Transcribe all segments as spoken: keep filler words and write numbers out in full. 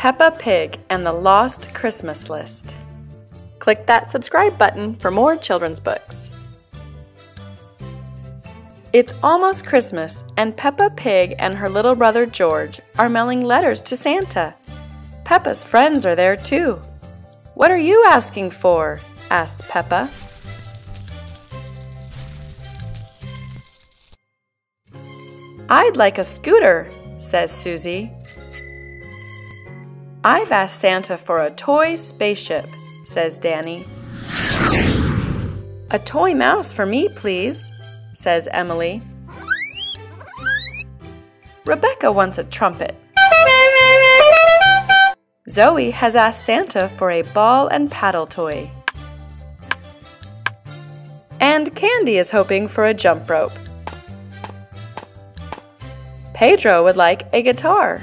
Peppa Pig and the Lost Christmas List. Click that subscribe button for more children's books. It's almost Christmas, and Peppa Pig and her little brother George are mailing letters to Santa. Peppa's friends are there too. "What are you asking for?" asks Peppa. "I'd like a scooter," says Susie. "I've asked Santa for a toy spaceship," says Danny. "A toy mouse for me, please," says Emily. "Rebecca wants a trumpet." Zoe has asked Santa for a ball and paddle toy. And Candy is hoping for a jump rope. Pedro would like a guitar.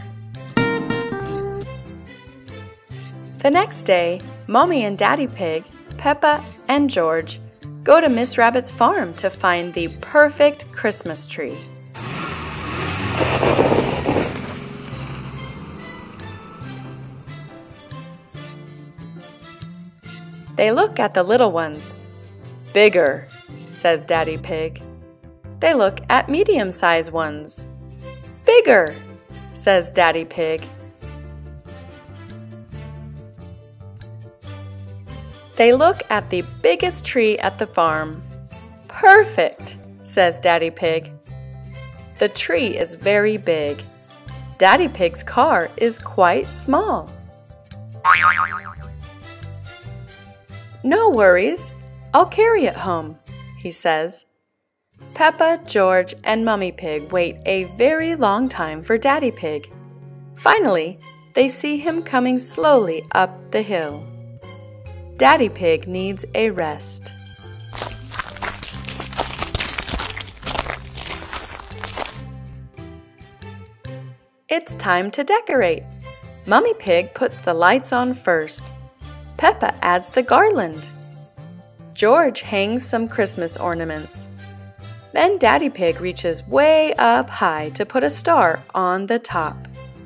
The next day, Mommy and Daddy Pig, Peppa, and George go to Miss Rabbit's farm to find the perfect Christmas tree. They look at the little ones. "Bigger," says Daddy Pig. They look at medium-sized ones. "Bigger," says Daddy Pig. They look at the biggest tree at the farm. "Perfect," says Daddy Pig. The tree is very big. Daddy Pig's car is quite small. "No worries, I'll carry it home," he says. Peppa, George, and Mummy Pig wait a very long time for Daddy Pig. Finally, they see him coming slowly up the hill. Daddy Pig needs a rest. It's time to decorate. Mummy Pig puts the lights on first. Peppa adds the garland. George hangs some Christmas ornaments. Then Daddy Pig reaches way up high to put a star on the top.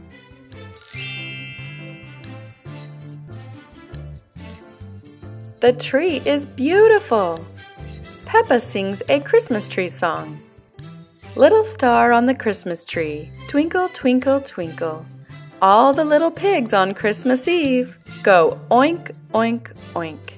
The tree is beautiful. Peppa sings a Christmas tree song. "Little star on the Christmas tree, twinkle, twinkle, twinkle. All the little pigs on Christmas Eve go oink, oink, oink."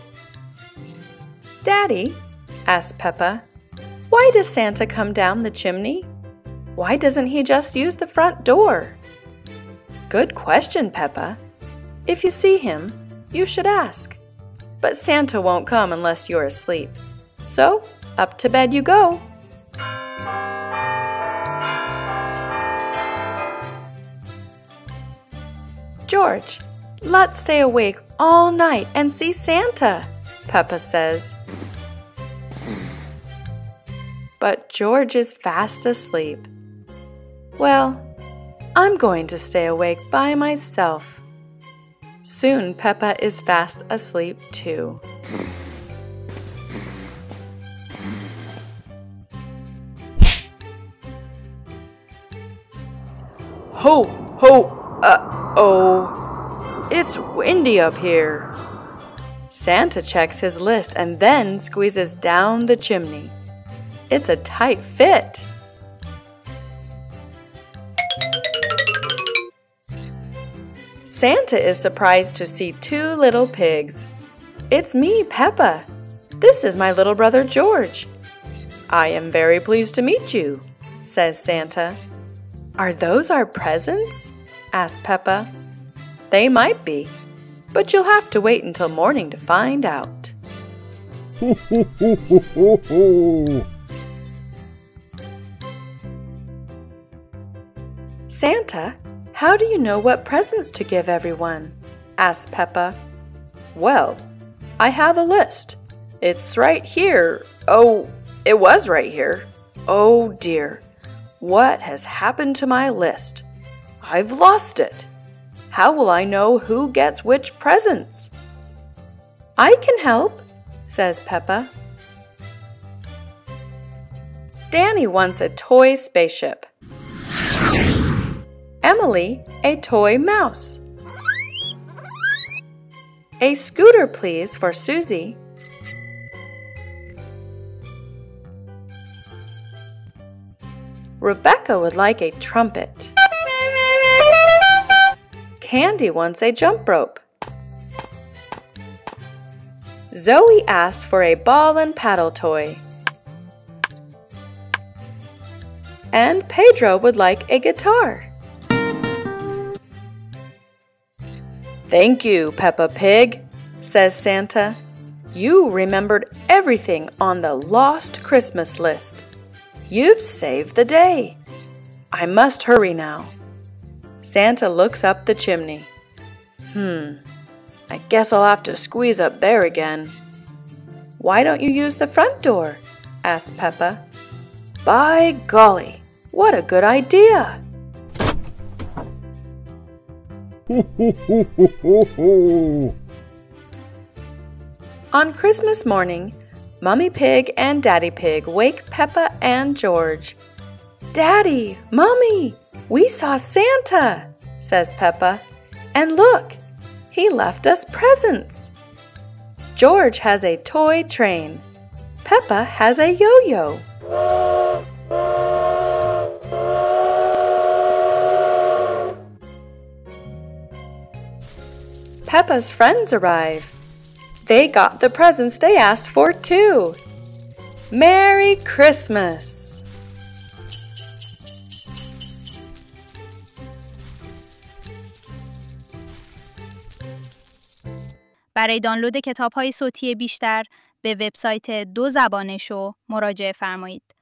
"Daddy," asked Peppa, "why does Santa come down the chimney? Why doesn't he just use the front door?" "Good question, Peppa. If you see him, you should ask. But Santa won't come unless you're asleep. So, up to bed you go." "George, let's stay awake all night and see Santa," Peppa says. But George is fast asleep. "Well, I'm going to stay awake by myself." Soon Peppa is fast asleep too. "Ho, ho, uh-oh, it's windy up here." Santa checks his list and then squeezes down the chimney. It's a tight fit. Santa is surprised to see two little pigs. "It's me, Peppa. This is my little brother George." "I am very pleased to meet you," says Santa. "Are those our presents?" asked Peppa. "They might be, but you'll have to wait until morning to find out." Ho, ho, ho, ho, ho, ho. "Santa, how do you know what presents to give everyone?" asked Peppa. "Well, I have a list. It's right here. Oh, it was right here. Oh dear, what has happened to my list? I've lost it. How will I know who gets which presents?" "I can help," says Peppa. Danny wants a toy spaceship. Emily, a toy mouse. A scooter, please, for Susie. Rebecca would like a trumpet. Candy wants a jump rope. Zoe asked for a ball and paddle toy. And Pedro would like a guitar. Thank you, Peppa Pig, says Santa. You remembered everything on the lost Christmas list. You've saved the day. I must hurry now. Santa looks up the chimney. Hmm, I guess I'll have to squeeze up there again. Why don't you use the front door? Asked Peppa. By golly, what a good idea! Ho, ho, ho, ho, ho, ho. On Christmas morning, Mummy Pig and Daddy Pig wake Peppa and George. Daddy, Mummy, we saw Santa, says Peppa. And look, he left us presents. George has a toy train. Peppa has a yo-yo. Peppa's friends arrive. They got the presents they asked for too. Merry Christmas! برای دانلود کتاب‌های صوتی بیشتر به وبسایت دو زبانشو مراجعه فرمایید.